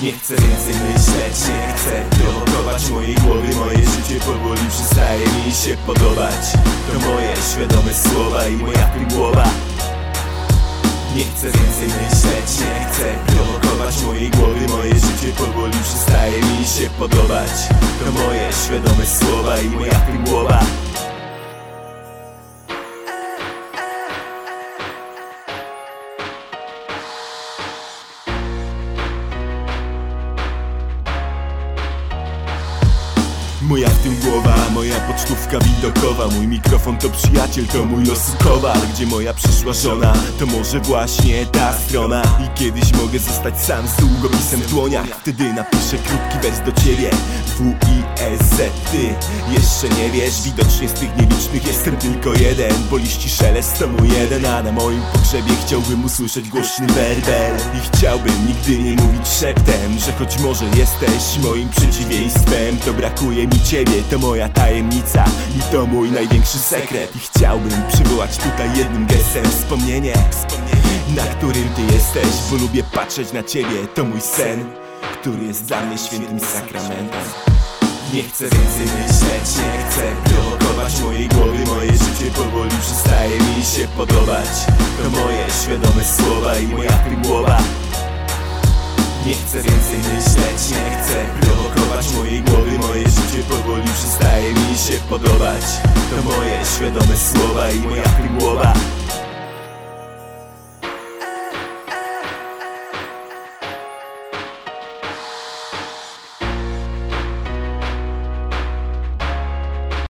Nie chcę więcej myśleć, nie chcę prowokować mojej głowy. Moje życie powoli przestaje mi się podobać. To moje świadome słowa i moja głowa. Nie chcę więcej myśleć, nie chcę prowokować mojej głowy. Moje życie powoli przestaje mi się podobać. To moje świadome słowa i moja głowa. Moja w tym głowa, moja pocztówka widokowa. Mój mikrofon to przyjaciel, to mój losu kowal. Gdzie moja przyszła żona, to może właśnie ta strona. I kiedyś mogę zostać sam z długopisem w dłoniach. Wtedy napiszę krótki wers do ciebie. W-I-S-Z, ty jeszcze nie wiesz. Widocznie z tych nielicznych jestem tylko jeden. Bo liści szelest to mój jeden. A na moim pogrzebie chciałbym usłyszeć głośny werbel. I chciałbym nigdy nie mówić szeptem, że choć może jesteś moim przeciwieństwem, to brakuje mi ciebie, to moja tajemnica i to mój największy sekret. I chciałbym przywołać tutaj jednym gestem wspomnienie, na którym ty jesteś, bo lubię patrzeć na ciebie. To mój sen, który jest dla mnie świętym sakramentem. Nie chcę więcej myśleć, nie chcę prowokować mojej głowy. Moje życie powoli przestaje mi się podobać. To moje świadome słowa i moja głowa. Nie chcę więcej myśleć, nie chcę prowokować mojej głowy. Moje życie powoli przestaje mi się podobać. To moje świadome słowa i moja głowa.